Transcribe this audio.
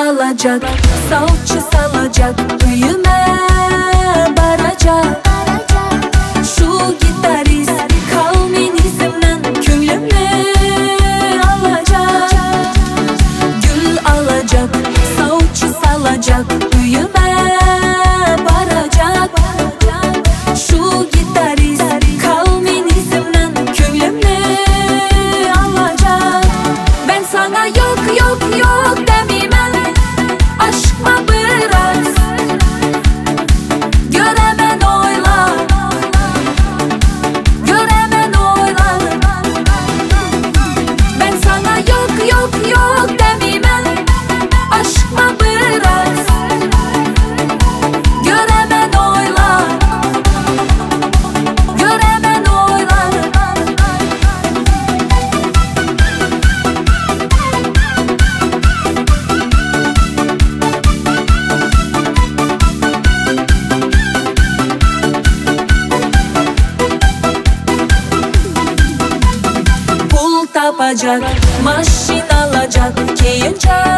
alacak, salça salacak, büyüme baracak. Şu gitarist kalminizmden künlümü alacak. Gül alacak, salça salacak, büyüme baracak. Şu gitarist kalminizmden künlümü alacak. Ben sana yok yok yok demeyemem, aşkma biraz göremen oyla, göremen oyla. Ben sana yok yok yok demeyemem, aşkma biraz göremen oyla, göremen oyla. Pul tapacak, maşin alacak, keyince